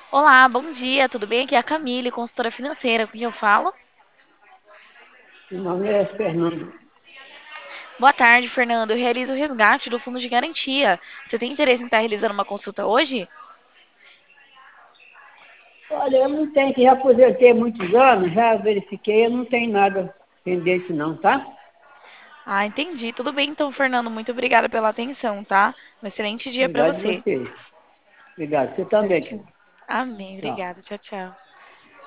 Olá, bom dia, tudo bem? Aqui é a Camille, consultora financeira, com quem eu falo? Meu nome é Fernando. Boa tarde, Fernando. Eu realizo o resgate do fundo de garantia. Você tem interesse em estar realizando uma consulta hoje? Olha, eu não tenho, que já aposentei há muitos anos, já verifiquei, eu não tenho nada pendente não, tá? Ah, entendi. Tudo bem então, Fernando. Muito obrigada pela atenção, tá? Um excelente dia para Obrigado a você. você. Obrigado. Você também, Certinho. querido. Amém. Tchau. Obrigada. Tchau, tchau.